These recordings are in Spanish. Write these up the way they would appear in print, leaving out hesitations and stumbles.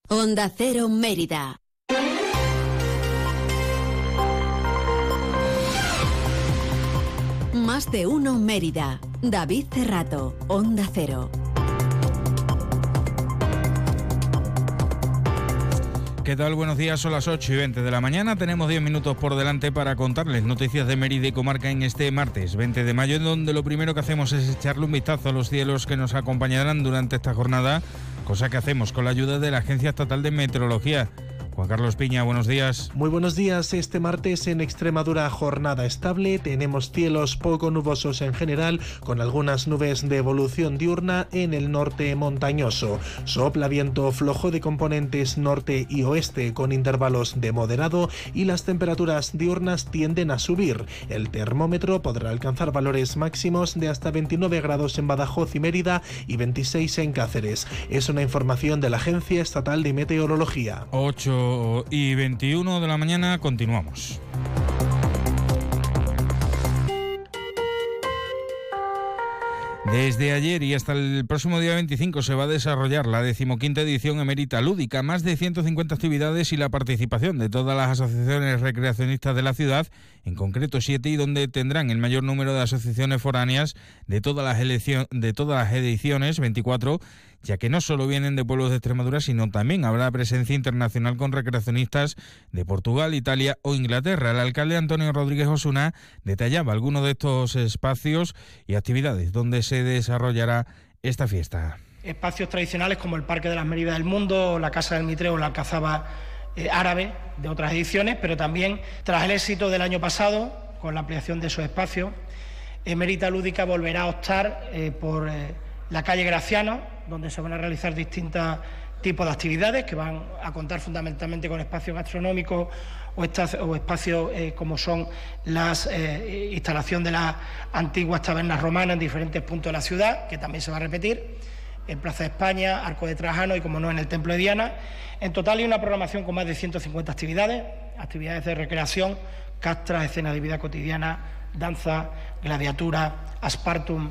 Onda Cero Mérida. Más de uno Mérida. David Cerrato, Onda Cero. ¿Qué tal? Buenos días, son las 8:20 de la mañana. Tenemos 10 minutos por delante para contarles noticias de Mérida y comarca en este martes 20 de mayo, en donde lo primero que hacemos es echarle un vistazo a los cielos que nos acompañarán durante esta jornada, cosa que hacemos con la ayuda de la Agencia Estatal de Meteorología. Juan Carlos Piña, buenos días. Muy buenos días. Este martes en Extremadura jornada estable. Tenemos cielos poco nubosos en general, con algunas nubes de evolución diurna en el norte montañoso. Sopla viento flojo de componentes norte y oeste con intervalos de moderado y las temperaturas diurnas tienden a subir. El termómetro podrá alcanzar valores máximos de hasta 29 grados en Badajoz y Mérida y 26 en Cáceres. Es una información de la Agencia Estatal de Meteorología. 8:21 de la mañana, continuamos. Desde ayer y hasta el próximo día 25 se va a desarrollar la 15ª edición Emerita Lúdica, más de 150 actividades y la participación de todas las asociaciones recreacionistas de la ciudad, en concreto 7, y donde tendrán el mayor número de asociaciones foráneas de todas las ediciones, 24, ya que no solo vienen de pueblos de Extremadura, sino también habrá presencia internacional con recreacionistas de Portugal, Italia o Inglaterra. El alcalde Antonio Rodríguez Osuna detallaba algunos de estos espacios y actividades donde se desarrollará esta fiesta. Espacios tradicionales como el Parque de las Méridas del Mundo, la Casa del Mitreo o la Alcazaba árabe de otras ediciones, pero también tras el éxito del año pasado con la ampliación de esos espacios, Emerita Lúdica volverá a optar por la calle Graciano, donde se van a realizar distintos tipos de actividades que van a contar fundamentalmente con espacios gastronómicos o espacios como son las instalación de las antiguas tabernas romanas en diferentes puntos de la ciudad, que también se va a repetir, en Plaza de España, Arco de Trajano y, como no, en el Templo de Diana. En total hay una programación con más de 150 actividades de recreación, castras, escenas de vida cotidiana, danza, gladiatura, aspartum,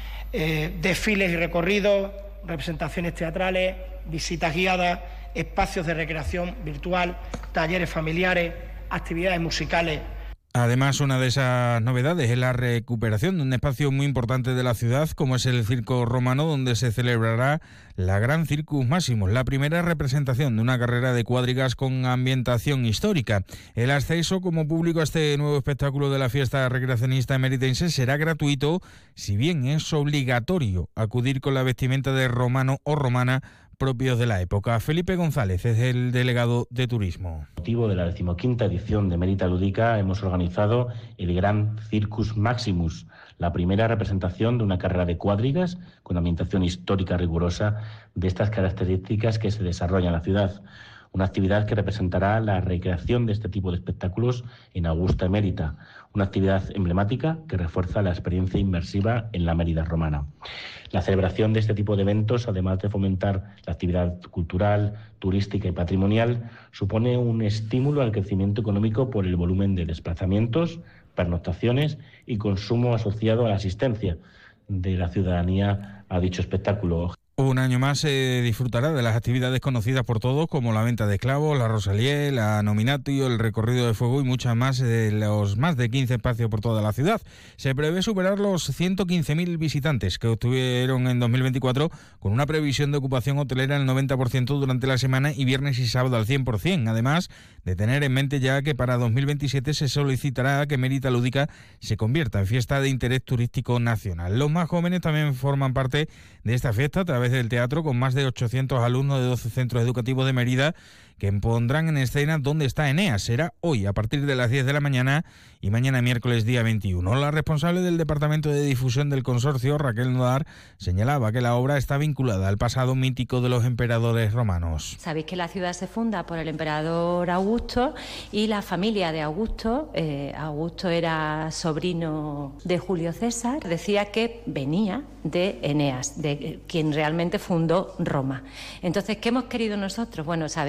desfiles y recorridos, representaciones teatrales, visitas guiadas, espacios de recreación virtual, talleres familiares, actividades musicales. Además, una de esas novedades es la recuperación de un espacio muy importante de la ciudad, como es el Circo Romano, donde se celebrará la Gran Circus Maximus, la primera representación de una carrera de cuadrigas con ambientación histórica. El acceso como público a este nuevo espectáculo de la fiesta recreacionista emeritense será gratuito, si bien es obligatorio acudir con la vestimenta de romano o romana propios de la época. Felipe González es el delegado de turismo. Con motivo de la 15ª edición de Emerita Lúdica hemos organizado el Gran Circus Maximus, la primera representación de una carrera de cuadrigas con ambientación histórica rigurosa de estas características que se desarrolla en la ciudad. Una actividad que representará la recreación de este tipo de espectáculos en Augusta Emérita, una actividad emblemática que refuerza la experiencia inmersiva en la Mérida romana. La celebración de este tipo de eventos, además de fomentar la actividad cultural, turística y patrimonial, supone un estímulo al crecimiento económico por el volumen de desplazamientos, pernoctaciones y consumo asociado a la asistencia de la ciudadanía a dicho espectáculo. Un año más se disfrutará de las actividades conocidas por todos, como la venta de esclavos, la Rosalía, la Nominatio, el recorrido de fuego y muchas más de los más de 15 espacios por toda la ciudad. Se prevé superar los 115.000 visitantes que obtuvieron en 2024, con una previsión de ocupación hotelera del 90% durante la semana y viernes y sábado al 100%. Además de tener en mente ya que para 2027 se solicitará que Emerita Lúdica se convierta en fiesta de interés turístico nacional. Los más jóvenes también forman parte de esta fiesta a través del teatro, con más de 800 alumnos de 12 centros educativos de Mérida que pondrán en escena Dónde está Eneas. Será hoy a partir de las 10 de la mañana y mañana miércoles día 21. La responsable del Departamento de Difusión del Consorcio, Raquel Nodar, señalaba que la obra está vinculada al pasado mítico de los emperadores romanos. Sabéis que la ciudad se funda por el emperador Augusto y la familia de Augusto. Augusto era sobrino de Julio César. Decía que venía de Eneas, de quien realmente fundó Roma. Entonces, ¿qué hemos querido nosotros? Bueno, sabéis que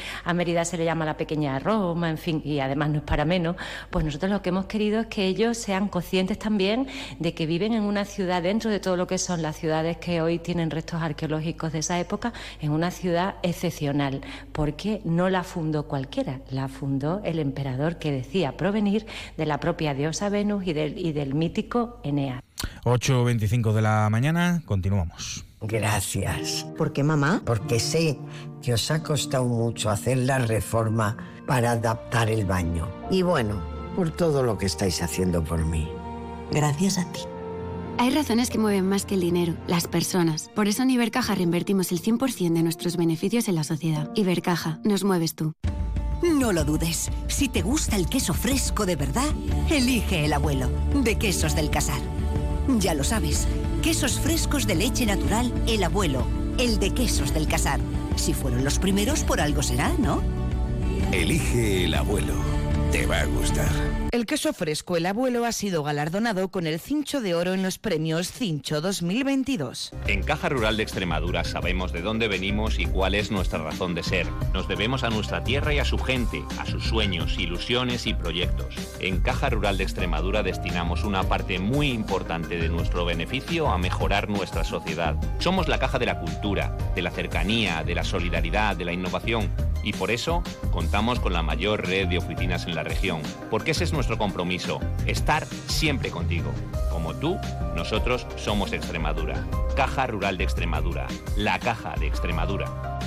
a Mérida se le llama la pequeña Roma, en fin, y además no es para menos, pues nosotros lo que hemos querido es que ellos sean conscientes también de que viven en una ciudad, dentro de todo lo que son las ciudades que hoy tienen restos arqueológicos de esa época, en una ciudad excepcional, porque no la fundó cualquiera, la fundó el emperador, que decía provenir de la propia diosa Venus y del mítico Eneas. 8:25 de la mañana, continuamos. Gracias. ¿Por qué, mamá? Porque sé que os ha costado mucho hacer la reforma para adaptar el baño. Y bueno, por todo lo que estáis haciendo por mí. Gracias a ti. Hay razones que mueven más que el dinero, las personas. Por eso en Ibercaja reinvertimos el 100% de nuestros beneficios en la sociedad. Ibercaja, nos mueves tú. No lo dudes. Si te gusta el queso fresco de verdad, elige El Abuelo, de Quesos del Casar. Ya lo sabes, quesos frescos de leche natural El Abuelo, el de Quesos del Casar. Si fueron los primeros, por algo será, ¿no? Elige El Abuelo. Te va a gustar. El queso fresco El Abuelo ha sido galardonado con el Cincho de Oro en los premios Cincho 2022. En Caja Rural de Extremadura sabemos de dónde venimos y cuál es nuestra razón de ser. Nos debemos a nuestra tierra y a su gente, a sus sueños, ilusiones y proyectos. En Caja Rural de Extremadura destinamos una parte muy importante de nuestro beneficio a mejorar nuestra sociedad. Somos la caja de la cultura, de la cercanía, de la solidaridad, de la innovación. Y por eso contamos con la mayor red de oficinas en la región, porque ese es nuestro compromiso, estar siempre contigo. Como tú, nosotros somos Extremadura. Caja Rural de Extremadura, la caja de Extremadura.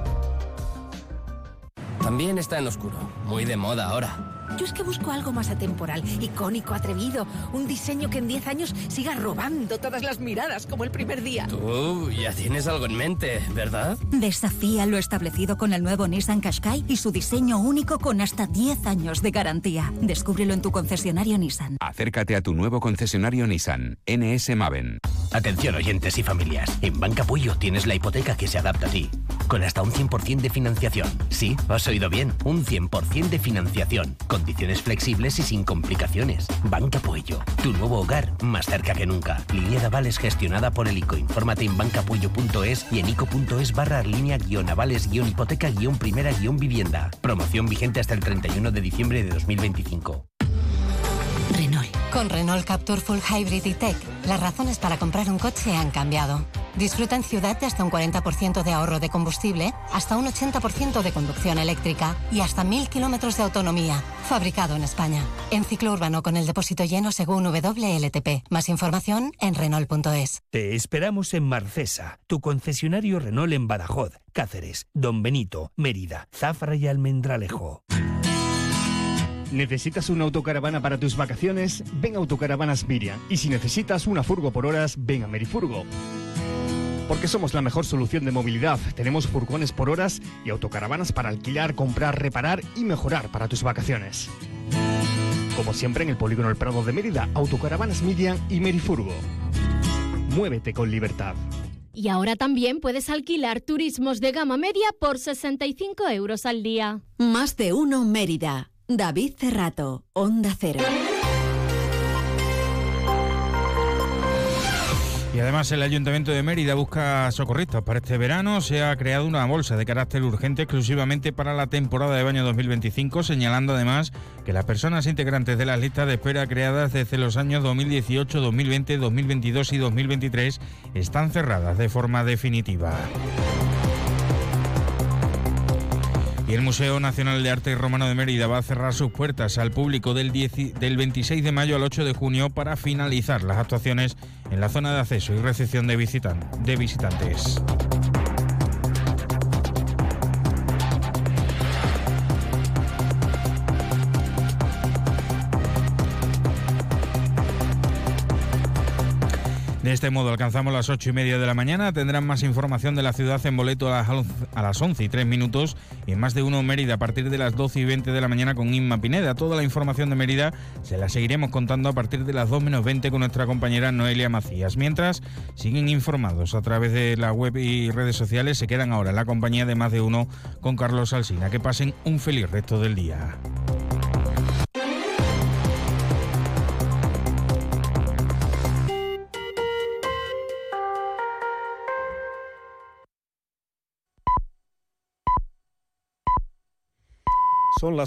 También está en oscuro, muy de moda ahora. Yo es que busco algo más atemporal, icónico, atrevido. Un diseño que en 10 años siga robando todas las miradas como el primer día. Tú ya tienes algo en mente, ¿verdad? Desafía lo establecido con el nuevo Nissan Qashqai y su diseño único con hasta 10 años de garantía. Descúbrelo en tu concesionario Nissan. Acércate a tu nuevo concesionario Nissan, NS Maven. Atención oyentes y familias, en Banca Puello tienes la hipoteca que se adapta a ti, con hasta un 100% de financiación. Sí, has oído bien, un 100% de financiación. Condiciones flexibles y sin complicaciones. Banca Puello, tu nuevo hogar más cerca que nunca. Línea de avales gestionada por el ICO. Infórmate en bancapuello.es y en ico.es/línea-avales-hipoteca-primera-vivienda. Promoción vigente hasta el 31 de diciembre de 2025. Renault. Con Renault Captur Full Hybrid y Tech, las razones para comprar un coche han cambiado. Disfruta en ciudad de hasta un 40% de ahorro de combustible, hasta un 80% de conducción eléctrica y hasta 1000 kilómetros de autonomía. Fabricado en España. En ciclo urbano con el depósito lleno según WLTP. Más información en Renault.es. Te esperamos en Marcesa, tu concesionario Renault en Badajoz, Cáceres, Don Benito, Mérida, Zafra y Almendralejo. ¿Necesitas una autocaravana para tus vacaciones? Ven a Autocaravanas Miriam. Y si necesitas una furgo por horas, ven a Merifurgo. Porque somos la mejor solución de movilidad. Tenemos furgones por horas y autocaravanas para alquilar, comprar, reparar y mejorar para tus vacaciones. Como siempre en el Polígono El Prado de Mérida, Autocaravanas Miriam y Merifurgo. Muévete con libertad. Y ahora también puedes alquilar turismos de gama media por 65 euros al día. Más de uno Mérida. David Cerrato, Onda Cero. Y además el Ayuntamiento de Mérida busca socorristas para este verano. Se ha creado una bolsa de carácter urgente exclusivamente para la temporada de baño 2025, señalando además que las personas integrantes de las listas de espera creadas desde los años 2018, 2020, 2022 y 2023 están cerradas de forma definitiva. Y el Museo Nacional de Arte Romano de Mérida va a cerrar sus puertas al público del 26 de mayo al 8 de junio para finalizar las actuaciones en la zona de acceso y recepción de visitantes. De este modo alcanzamos las 8:30 de la mañana. Tendrán más información de la ciudad en boleto a las 11:03 y en Más de Uno Mérida a partir de las 12:20 de la mañana con Inma Pineda. Toda la información de Mérida se la seguiremos contando a partir de las 2:20 con nuestra compañera Noelia Macías. Mientras siguen informados a través de la web y redes sociales, se quedan ahora en la compañía de Más de Uno con Carlos Alsina. Que pasen un feliz resto del día. Son las